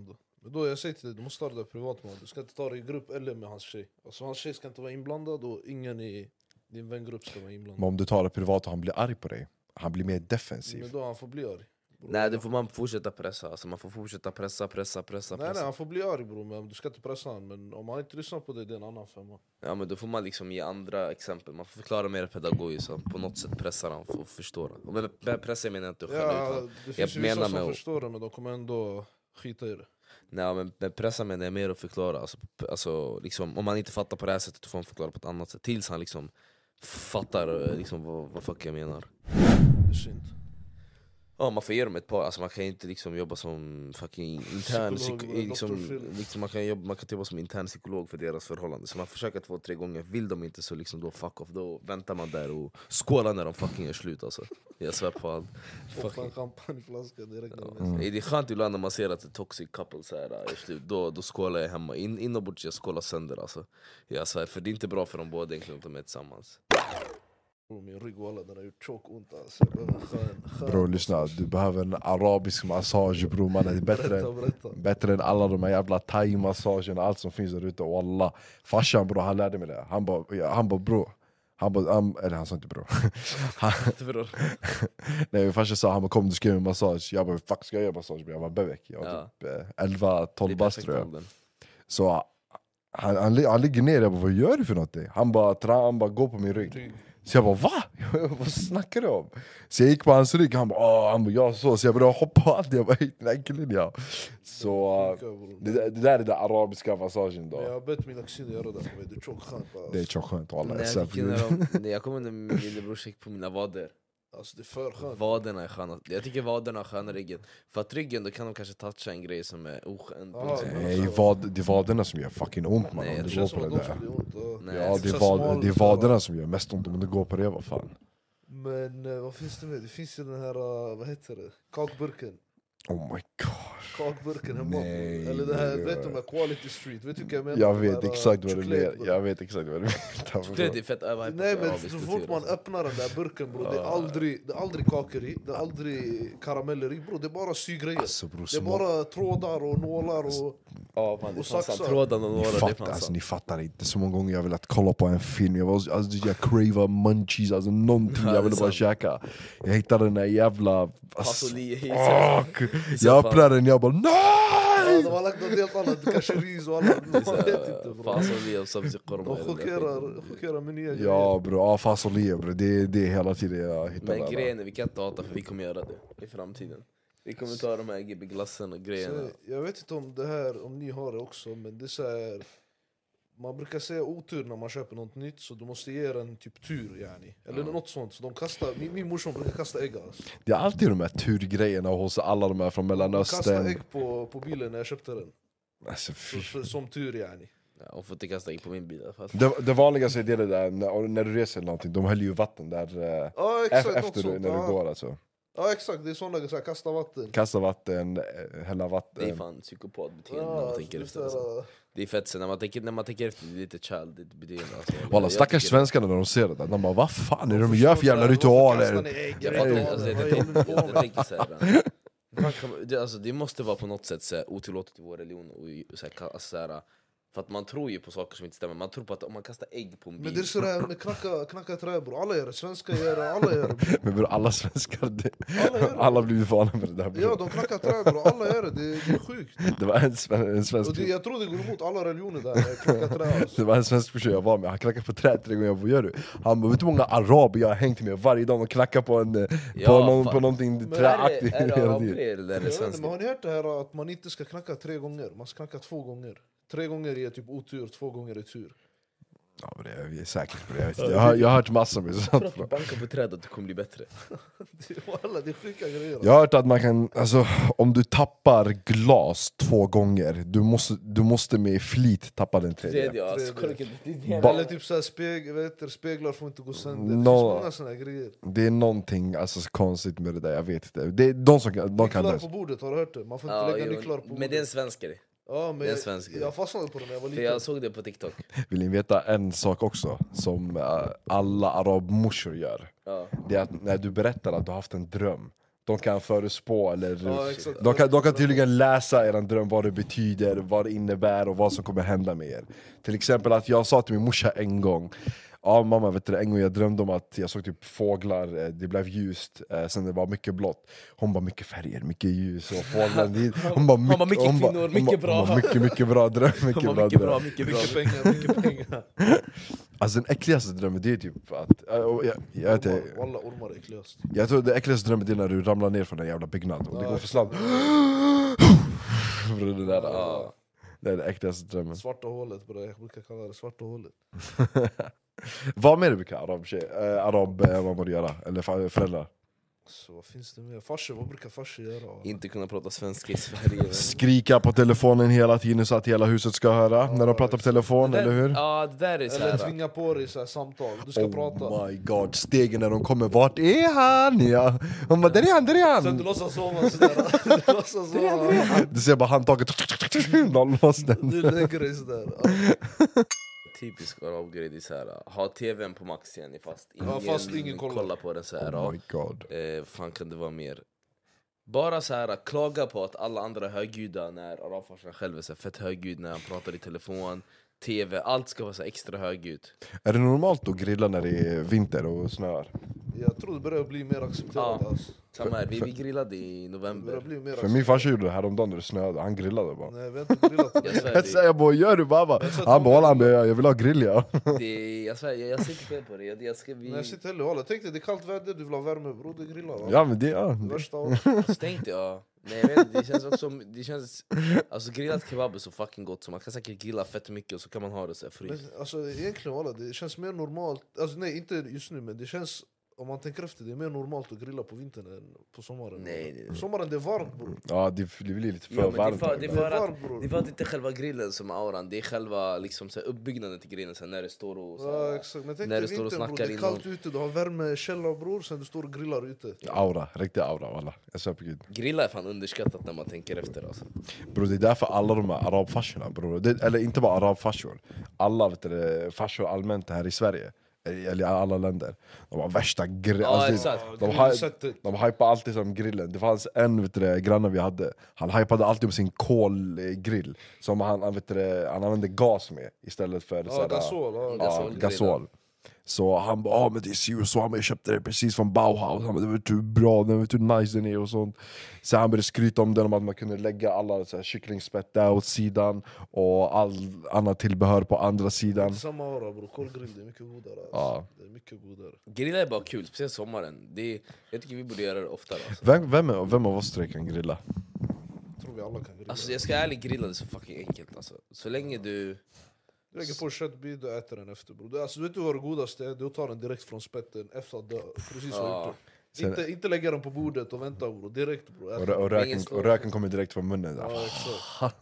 B: Men då jag säger till dig, du måste ta det där privat med. Du ska inte ta det i grupp eller med hans tjej. Alltså hans tjej ska inte vara inblandad och ingen i din vängrupp ska vara inblandad.
A: Men om du tar det privat och han blir arg på dig, han blir mer defensiv.
B: Men då han får bli arg. Bro.
D: Nej, det får man fortsätta pressa. Alltså, man får fortsätta pressa, pressa, pressa,
B: Nej
D: pressa.
B: nej, han får bli arg bror, men du ska inte pressa han. Men om han inte lyssnar på dig, det är en annan femma.
D: Ja, men då får man liksom ge andra exempel. Man får förklara mer pedagogiskt, så på något sätt pressar han för att förstå det. Och med pressa menar jag inte själv,
B: Ja,
D: utan
B: det
D: jag
B: finns ju
D: menar
B: vissa som
D: med att-
B: förstår det, men de kommer ändå skita i det.
D: nej, men med pressa menar jag mer att förklara. Alltså, p- alltså, liksom, om man inte fattar på det här sättet, då får man förklara på ett annat sätt. Tills han liksom fattar eh, liksom, vad, vad fuck jag menar.
B: Det är synd.
D: Ja, man får ge dem ett par, alltså man kan inte liksom jobba som fucking intern
B: Psykolog,
D: psyko,
B: doktor
D: liksom,
B: Phil.
D: liksom man, kan jobba, man kan inte jobba som intern psykolog för deras förhållande. Så man försöker två, tre gånger, vill de inte så liksom då fuck off. Då väntar man där och skålar när de fucking är slut alltså. Jag svär på allt.
B: Poppa en
D: Fucking,
B: champagneflaska direkt.
D: ja.
B: Mm.
D: Det är skönt ibland när man ser att det är toxic couple så här, är slut. Då, då skålar jag hemma, In, inombords jag skålar sönder alltså. Jag svär, för det är inte bra för dem båda egentligen att de är tillsammans.
B: Min rygg och alla, den har gjort tjock ont alltså. Jag behöver en skön, skön
A: Bro, lyssna, du behöver en arabisk massage bror, man är bättre,
B: Berätta, berätta.
A: bättre än alla de här jävla thai-massagerna, allt som finns där ute. Wallah, farsan bror, han lärde mig det. Han bara, ja, han bara bro. Han bara, han, eller han sa inte bro. Han, nej, farsan sa, han bara kom du ska göra en massage. Jag bara, fuck ska jag göra massage? Jag var bebek, jag var
D: Ja.
A: typ eh, elva tolv bast tror jag.
D: åldern.
A: Så han, han, li- han ligger ner, jag bara vad gör du för någonting? Han bara, tra, han bara gå på min rygg.
B: Rygg.
A: Så jag bara va? Vad snackar du om? Så jag gick på hans rygg, han bara åh, han bara ja så. Så jag började hoppa på allt, jag bara hej den äcklen ja. Så
B: Sjuka, bror.
A: det, där- det där är den arabiska massagen
B: Men jag
A: då.
B: har bett mina kusiner göra det för mig, det är tjockt skönt
A: Det är
B: alltså.
A: tjockt skönt alla.
D: Nej, jag, fick när de, nej, jag kommer när min lillebror gick på mina vader.
B: Alltså det är för skönt.
D: Vaderna är sköna. Jag tycker vaderna är sköna ryggen. För att ryggen, då kan de kanske toucha en grej som är oskön.
B: Ja,
A: Nej, vad, det är vaderna som gör fucking ont man
D: Nej,
A: om
D: jag
A: du
B: Det
A: går
B: känns
A: på
B: som
A: det
B: att de
A: där.
B: skulle ont. ja.
D: Nej,
A: Ja det
B: så
A: är, vad,
B: smal-
A: det är vaderna som gör mest ont om du går på det, vad fan.
B: Men eh, vad finns det med? Det finns ju den här, eh, vad heter det? Kakburken.
A: Oh my god.
B: Kakburken hemma.
A: Nej,
B: Eller det här,
A: ja.
B: vet du med Quality Street? Vet du vilka jag menar?
A: Jag
B: De
A: vet
B: här, eh,
A: exakt vad du menar.
B: chokladburken.
A: Jag vet exakt vad du
D: Det
A: menar.
D: är fett överhypat.
B: Nej men
D: arabisk
B: så
D: kultur,
B: fort man
D: alltså.
B: öppnar den där burken bro, det är aldrig, det är aldrig kakor i, det är aldrig karameller i bro, det är bara sygrejer.
A: Alltså bror,
B: Det är
A: små-
B: bara trådar och nålar och...
D: Ja, man, det
B: och
D: fanns
B: saxar.
D: trådarna och
A: Ni
D: några, det
A: fattar,
D: fanns
A: alltså, ni fattar inte så många gånger jag velat kolla på en film. Jag, var, alltså, jag cravar munchies, alltså någonting
D: Ja,
A: jag
D: det
A: ville
D: är
A: bara
D: sant.
A: käka. Jag hittade den där jävla... Alltså,
D: Fasoli,
A: fuck.
D: så
A: Jag
D: fan.
A: öppnade den jag bara
B: Ja,
A: nej!
B: de har lagt något helt annat, kanske ris och annat. Man vet inte bro.
D: Fasoli och sabzi
B: De
D: korma.
B: chockerar, chockerar med nya
A: Ja bro, ja, fasolia bro. Det, det är hela tiden jag hittar
D: Men
A: den.
D: grejen är, vi kan inte hata för vi kommer göra det i framtiden. Vi kommer ta de här G B-glassen och grejerna.
B: Så, jag vet inte om det här, om ni har det också, men det är så här, man brukar säga otur när man köper något nytt, så du måste ge den typ tur yani. Eller
D: Ja.
B: något sånt. Så de kastar, min, min morson brukar kasta ägg alltså.
A: Det är alltid de här turgrejerna hos alla de här från
B: De kastade
A: Mellanöstern.
B: ägg på, på bilen när jag köpte den.
A: Alltså,
B: Så,
A: fy.
B: så, som tur yani.
D: Ja, och får inte kasta ägg på min bil i alla fall.
A: Det, det vanligaste är det där, när, när du reser eller någonting, de häller ju vatten där eh,
B: Ja exakt,
A: efter,
B: något
A: efter du,
B: sånt.
A: när du
B: Ja.
A: går alltså.
B: Ja exakt, det är sådana grejer, kasta vatten.
A: Kasta vatten, eh, hälla vatten.
D: Det är fan psykopatbeteende när
B: Ja,
D: man tänker
B: det är
D: efter.
B: så
D: Alltså.
B: här,
D: Det är fett så när man tänker, när man tänker efter, det är lite childigt beteende. Alltså.
A: Walla,
D: Jag
A: stackars
D: tycker-
A: svenskarna när de ser det där, de bara vad fan är det de
B: förstår
A: gör för jävla
B: det där, varför kastar
A: ritualer?
B: ni ägg?
D: Jag
B: Vet
D: fattar
B: du
D: inte,
B: vad?
D: alltså, jag,
B: Vad
D: jag,
B: håller ni
D: jag,
B: på
D: jag,
B: med?
D: tänker så här. Man kan, det, alltså, det måste vara på något sätt så här, otillåtet i vår religion. Och, så här, ka- alltså, så här, för att man tror ju på saker som inte stämmer. Man tror på att om man kastar ägg på en bil.
B: Men det är sådär med knacka, knacka trä bror, alla gör det, svenskar gör det, alla gör det bror.
A: Men bror, alla svenskar, det,
B: Alla gör det.
A: alla har blivit vana med det där bror.
B: Ja de knackar trä bror, alla gör det, det, det är sjukt.
A: Det var en, sven, en svensk
B: Och det, jag tror det går emot alla religioner där, med knacka trä alltså.
A: det var en svensk person jag var med, han knackade på trädet tre gånger, jag bara, vad gör du? Han bara, vet du hur många araber jag har hängt med varje dag och knackat på, en, eh, på,
D: Ja,
A: någon,
D: fan.
A: på någonting
B: Men
D: är
A: träaktigt
D: det, är det
A: hela
D: araber
A: tiden.
D: eller är det
B: Jag vet inte, men
D: svenskar?
B: har ni hört det här att man inte ska knacka tre gånger? Man ska knacka två gånger. Tre gånger är typ otur, två gånger är tur.
A: Ja, men det är, vi är säkert på det, jag, vet inte. jag, har, jag har hört massor med
D: För
A: sånt
D: att
A: bro.
D: du bankar på trädet att du kommer bli bättre.
B: Det är, alla, det är sjuka grejer.
A: Jag har hört att man kan, alltså, om du tappar glas två gånger, du måste, du måste med flit tappa den tredje.
D: Tredje, alltså,
B: Tredje.
D: kolla, det är det
A: Ba-
B: Eller typ såhär speg, vet du, speglar får inte gå sönder. Det
A: No.
B: finns många såna här grejer.
A: Det är någonting alltså, så konstigt med det där, jag vet inte. Det är de som kan, de kan
B: Nycklar
A: det.
B: på bordet, har du hört det? Man får inte
D: Ja,
B: lägga
D: jo,
B: nycklar på bordet.
D: men det är en svenskare.
B: Ja, men
D: det är en
B: jag,
D: svensk grej.
B: jag fastnade på det när jag var
D: För
B: liten.
D: jag såg det på TikTok.
A: Vill ni veta en sak också, som uh, alla arabmorsor gör?
D: Ja.
A: Det är att när du berättar att du har haft en dröm, de kan förutspå eller
B: Ja, exakt.
A: de, kan, de kan tydligen läsa er dröm, vad det betyder, vad det innebär och vad som kommer hända med er. Till exempel att jag sa till min morsa en gång, ja mamma vet du, en gång jag drömde om att jag såg typ fåglar, det blev ljust, sen det var mycket blått. Hon bara mycket färger, mycket ljus och fåglar dit. Hon bara mycket,
D: bara, mycket
A: hon bara,
D: kvinnor,
A: hon
D: mycket
A: bara,
D: bra.
A: hon bara, mycket, mycket bra dröm, mycket bra
D: mycket
A: dröm.
D: bra, mycket bra.
B: Mycket pengar, mycket pengar.
A: Alltså den äckligaste drömmen det är typ att, äh, jag, jag, jag, vet inte,
B: Walla, ormar är äckligast.
A: jag tror det äckligaste drömmen det är när du ramlar ner från en jävla byggnad och det
B: Ja,
A: går för snabbt. det, där, ah, det är det äckligaste drömmen.
B: Svarta hålet, bro. Jag brukar kalla det svarta hålet.
A: Vad mer brukar arab, äh, arab äh, vad man göra? Eller fa- föräldrar?
B: Så vad finns det mer? Farsor, vad brukar farsor göra?
D: Inte kunna prata svenska i Sverige. men-
A: Skrika på telefonen hela tiden så att hela huset ska höra när de pratar på telefon,
D: Det där-
A: eller hur?
D: Ja, det där är så
B: Eller
D: här.
B: tvinga på dig så här samtal, du ska prata.
A: Oh my god, stegen när de kommer, vart är han? Ja. Hon bara, där är han, där är
B: Sen du
A: han!
B: låtsas sova sådär. Du låtsas sova.
A: Du ser bara handtaget, noll loss den.
B: Du lägger dig sådär. Ja.
D: Typisk arabgrej, det är så här. Ha tvn på max igen fast ingen,
B: Ja, fast ingen kollar.
D: kollar på den så här.
A: Oh my god.
D: Eh, fan kan det vara mer? Bara så här klaga på att alla andra är högljudda när arabfarsan själv är så här fett högljudd när han pratar i telefon, tv, allt ska vara så här extra högljutt.
A: Är det normalt att grilla när det är vinter och snöar?
B: Jag tror det börjar bli mer accepterat.
D: Ja.
B: Alltså.
D: Samma här, vi, vi grillade i
B: Det börjar
D: november.
B: bli mer
A: För
B: accepterat.
A: min farsa gjorde det häromdagen när det snöade, han grillade bara.
B: Nej, vi har inte grillat
D: Jag
B: det.
D: svär,
A: Jag
D: det,
A: säger bara, gör du baba?
B: Jag sa att
A: Han bara,
B: många-
A: han bara, jag vill ha grill ja.
D: det, jag svär, jag, jag ser inte fel på det. Jag, jag ska, vi,
B: Nej, jag sitter heller och håller. Tänk dig, det är kallt väder, du vill ha värme, bror, det grillar va?
A: Ja men det, ja.
B: Det värsta av
D: alltså, tänkte jag. Nej, jag vet inte, det känns också, det känns, alltså grillat kebab är så fucking gott så man kan säkert grilla fett mycket och så kan man ha det så här
B: Men
D: fryst.
B: alltså egentligen walla, det känns mer normalt. Alltså nej, inte just nu, men det känns, om man tänker efter, det är mer normalt att grilla på vintern än på sommaren.
D: Nej, nej, nej.
B: På sommaren det är varmt bror.
A: Ja det det blir lite för
D: Ja, men det är
A: varmt.
D: för- det är
B: Det
D: för
B: är
D: att-
B: varmt bror.
D: Det är för att det inte är själva grillen som är auran, det är själva liksom, så här, uppbyggnaden till grillen så här, när det står och så
B: Ja
D: här,
B: exakt, men tänk
D: när
B: dig
D: du står och
B: vintern bror,
D: snackar
B: det är
D: innan.
B: kallt ute, du har värme, källa bror, sen du står och grillar ute.
A: Aura, riktig aura walla. Jag svär på gud.
D: Grilla är fan underskattat när man tänker efter alltså.
A: Bro, det är därför alla de här arabfarsorna, bro. Det, eller inte bara arabfarsor, alla vet du, farsor allmänt här i Sverige, eller i alla länder, de har värsta grill.
D: Ja,
A: Alltså,
D: exakt.
A: de,
B: Ja,
A: har,
B: grillsättet.
A: de hypar alltid som grillen. Det fanns en vet du, granne vi hade, han hypade alltid om sin kolgrill som han, han, vet du, han använde gas med istället för
B: Ja,
A: såhär-
B: gasol. Ja,
A: Ja,
D: Gasolgrill.
A: gasol. Så han bara, ah, men det är si och så, men jag köpte det precis från Bauhaus. Han bara, det vet hur bra den, vet hur nice den är och sånt. Så han började skryta om den, om att man kunde lägga alla så här, kycklingspett där åt sidan och all annat tillbehör på andra sidan.
B: Samma aura bror, kolgrill det är mycket godare alltså.
A: Ja.
B: Det är mycket godare.
D: Grilla är bara kul, speciellt sommaren. Det är, jag tycker vi borde göra det oftare alltså.
A: Vem, vem, är- vem av oss tre kan grilla?
B: Jag tror vi alla kan grilla.
D: Alltså jag ska ärligt grilla, det är så fucking enkelt alltså. Så länge du...
B: Du lägger på köttbit, du äter den efter bror. Du- Alltså, du vet du vad det godaste är? Du tar den direkt från spetten efter att du precis har
D: Ja.
B: gjort det.
A: Sen-
B: Inte, inte lägga den på bordet och vänta bror, direkt bror.
A: Och,
B: Ät
A: rö- och,
B: den.
A: röken,
D: Ingen slår.
A: och röken kommer direkt från munnen. Där.
B: Ja exakt.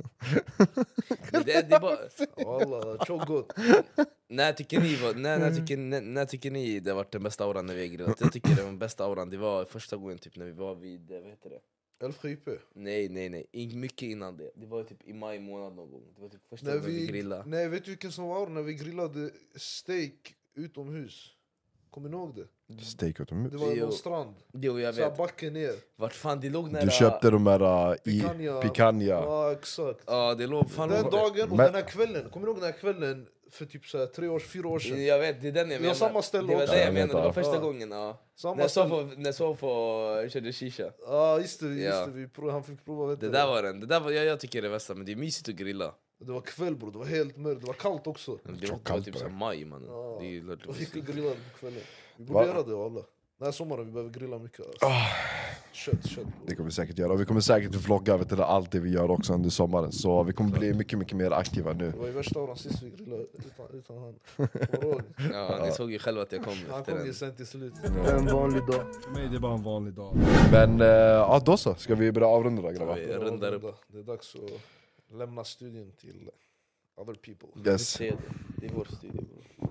D: Men det, det är bara...
B: Walla, tjock gott.
D: När tycker ni, var, när, när, tycker, när, när tycker ni det har varit den bästa auran när vi har grillat? Jag tycker den bästa auran, det var första gången typ när vi var vid, vad heter det?
B: Älvsjö I P.
D: Nej nej nej, In, mycket innan det. Det var typ i maj månad någon gång. Det var typ första
B: När
D: gången vi
B: vi,
D: grillade.
B: nej, vet du vilken som var när vi grillade steak utomhus? Kommer ni ihåg det?
A: Steak utomhus.
B: Det var
D: Jo.
B: någon strand,
D: Jo jag
B: så här
D: vet.
B: backen ner.
D: Vart fan det låg nära...
A: Du köpte de här uh, i
B: Picanha.
A: picanha.
B: Ja exakt.
D: Ja det låg fan...
B: Den
D: låg...
B: dagen och
A: Men-
B: den här kvällen, kommer du ihåg den här kvällen för typ så här, tre år, fyra år sedan?
D: Jag vet, det är den jag
B: Vi har
D: menar.
B: samma ställe
D: det var
B: också.
D: det
A: Ja,
D: jag
A: jag vet,
D: menade, det var
A: ja.
D: första
B: Ja.
D: gången. Ja.
B: Samma
D: När
B: ställe.
D: Sofo, när Sofo körde shisha.
B: Ja just det, just
D: Ja.
B: det. Vi prov, han fick prova vet
D: Det
B: du.
D: där var den. Det där var, jag, jag tycker det är bästa, men det är mysigt att grilla.
B: Det var kväll bror, det var helt mörkt, det var kallt också.
D: Det var, det var
A: kallt
D: typ
A: på
D: såhär
A: det.
D: maj man.
B: Ja.
D: Det är ju klart det
B: Och
D: var
B: gick och
D: mysigt.
B: grillade på kvällen. Vi
A: Va?
B: borde göra det alla. Den här sommaren vi behöver grilla mycket alltså.
A: Ah.
B: Kött, kött
A: Det
B: bror.
A: kommer vi säkert göra. Och vi kommer säkert vlogga vet du, allt det vi gör också under sommaren. Så vi kommer bli mycket, mycket mer aktiva nu.
B: Det var i värsta åren sist vi grillade utan, utan han. Kommer du ihåg?
D: Ja, ni såg ju själva att jag kom
B: Han
D: efter
B: kom ju
D: den.
B: sen till slut.
C: En vanlig dag.
E: För mig det är bara en vanlig dag.
A: Men eh, ja, då så. Ska vi börja avrunda då grabbar?
D: Vi
B: Det var
D: rundar
B: avrunda.
D: upp.
B: Det är dags att lämna studion till other people.
D: Vi
A: Yes.
D: ser det. Det är vår studio.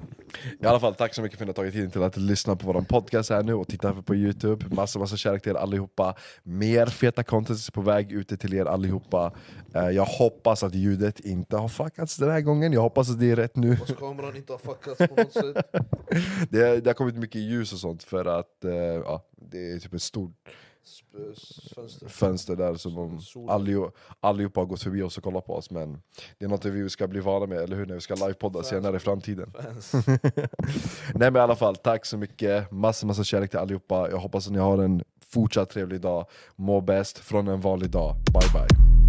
A: I alla fall, tack så mycket för att ni har tagit tiden till att lyssna på vår podcast här nu och titta på Youtube. Massa, massa kärlek till er allihopa. Mer feta content på väg ute till er allihopa. Eh, jag hoppas att ljudet inte har fuckats den här gången. Jag hoppas att det är rätt nu.
B: Hoppas kameran inte har fuckats på något sätt.
A: Det, det har kommit mycket ljus och sånt för att eh, ja, det är typ ett stort
B: Sp- fönster.
A: fönster där som om
B: Solen.
A: allihop, allihopa har gått förbi oss och kollat på oss, men det är något vi ska bli vana med, eller hur, när vi ska livepodda
B: Fans.
A: senare i framtiden.
B: Fans.
A: Nej men i alla fall, tack så mycket, massa massa kärlek till allihopa. Jag hoppas att ni har en fortsatt trevlig dag. Må bäst från en vanlig dag. Bye bye.